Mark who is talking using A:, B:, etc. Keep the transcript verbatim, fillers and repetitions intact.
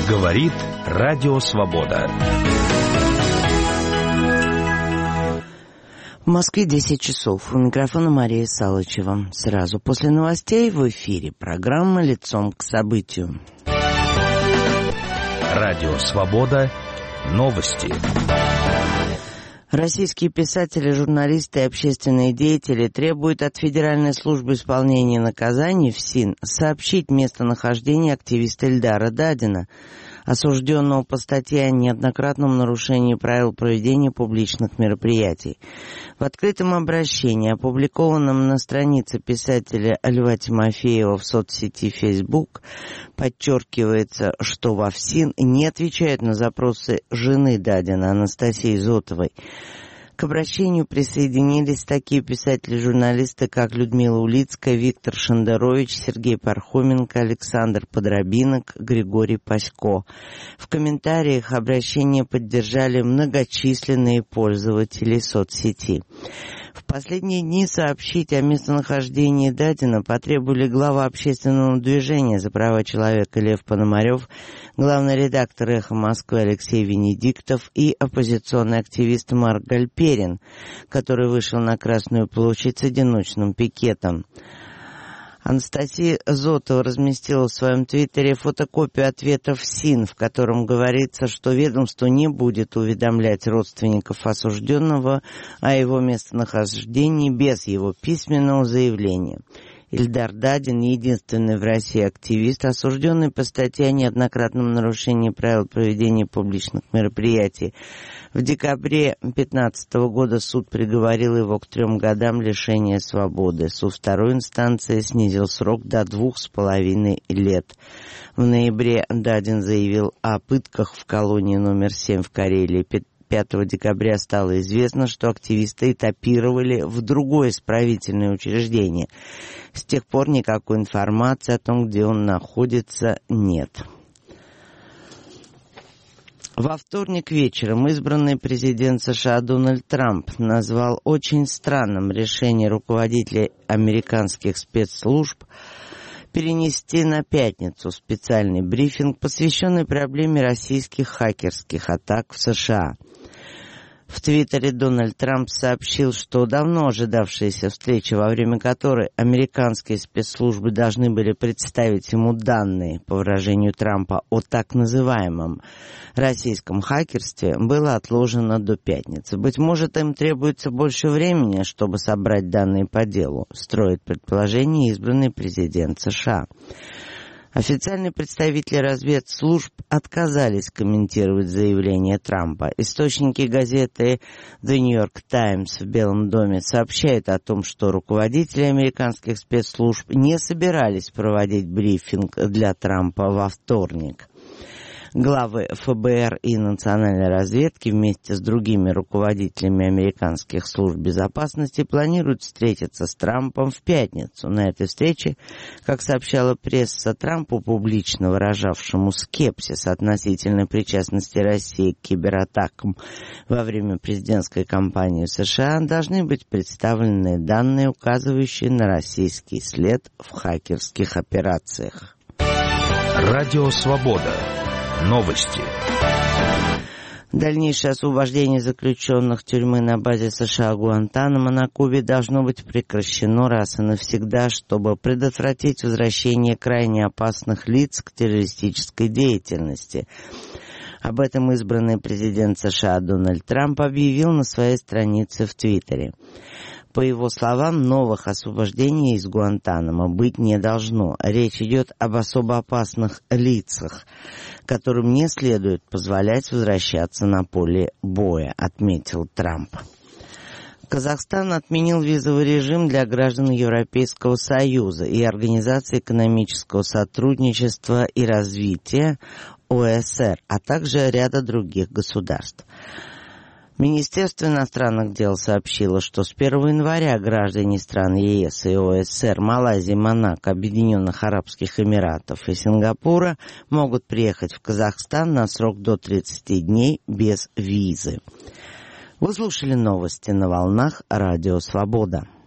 A: Говорит Радио Свобода.
B: В Москве десять часов. У микрофона Мария Салычева. Сразу после новостей в эфире программа «Лицом к событию».
A: Радио Свобода. Новости.
B: Российские писатели, журналисты и общественные деятели требуют от Федеральной службы исполнения наказаний ФСИН сообщить местонахождение активиста Эльдара Дадина, осужденного по статье о неоднократном нарушении правил проведения публичных мероприятий. В открытом обращении, опубликованном на странице писателя Льва Тимофеева в соцсети Facebook, подчеркивается, что во ФСИН не отвечают на запросы жены Дадина, Анастасии Зотовой. К обращению присоединились такие писатели-журналисты, как Людмила Улицкая, Виктор Шендерович, Сергей Пархоменко, Александр Подробинок, Григорий Пасько. В комментариях обращение поддержали многочисленные пользователи соцсети. В последние дни сообщить о местонахождении Дадина потребовали глава общественного движения за права человека Лев Пономарев, главный редактор «Эхо Москвы» Алексей Венедиктов и оппозиционный активист Марк Гальперин, который вышел на Красную площадь с одиночным пикетом. Анастасия Зотова разместила в своем твиттере фотокопию ответа ФСИН, в котором говорится, что ведомство не будет уведомлять родственников осужденного о его местонахождении без его письменного заявления. Эльдар Дадин — единственный в России активист, осужденный по статье о неоднократном нарушении правил проведения публичных мероприятий. В декабре две тысячи пятнадцатого года суд приговорил его к трем годам лишения свободы. Суд второй инстанции снизил срок до двух с половиной лет. В ноябре Дадин заявил о пытках в колонии номер семь в Карелии. пятого декабря стало известно, что активисты этапировали в другое исправительное учреждение. С тех пор никакой информации о том, где он находится, нет. Во вторник вечером избранный президент США Дональд Трамп назвал очень странным решение руководителей американских спецслужб перенести на пятницу специальный брифинг, посвященный проблеме российских хакерских атак в США. В Твиттере Дональд Трамп сообщил, что давно ожидавшаяся встреча, во время которой американские спецслужбы должны были представить ему данные, по выражению Трампа, о так называемом российском хакерстве, была отложена до пятницы. Быть может, им требуется больше времени, чтобы собрать данные по делу, строит предположение избранный президент США. Официальные представители разведслужб отказались комментировать заявление Трампа. Источники газеты The New York Times в Белом доме сообщают о том, что руководители американских спецслужб не собирались проводить брифинг для Трампа во вторник. Главы ФБР и национальной разведки вместе с другими руководителями американских служб безопасности планируют встретиться с Трампом в пятницу. На этой встрече, как сообщала пресса, Трампу, публично выражавшему скепсис относительно причастности России к кибератакам во время президентской кампании в США, должны быть представлены данные, указывающие на российский след в хакерских операциях.
A: Радио Свобода. Новости.
B: Дальнейшее освобождение заключенных тюрьмы на базе США Гуантанамо на Кубе должно быть прекращено раз и навсегда, чтобы предотвратить возвращение крайне опасных лиц к террористической деятельности. Об этом избранный президент США Дональд Трамп объявил на своей странице в Твиттере. По его словам, новых освобождений из Гуантанамо быть не должно. Речь идет об особо опасных лицах, которым не следует позволять возвращаться на поле боя, отметил Трамп. Казахстан отменил визовый режим для граждан Европейского Союза и Организации экономического сотрудничества и развития ОЭСР, а также ряда других государств. Министерство иностранных дел сообщило, что с первого января граждане стран ЕС и ОЭСР, Малайзии, Монако, Объединенных Арабских Эмиратов и Сингапура могут приехать в Казахстан на срок до тридцати дней без визы. Вы слушали новости на волнах Радио Свобода.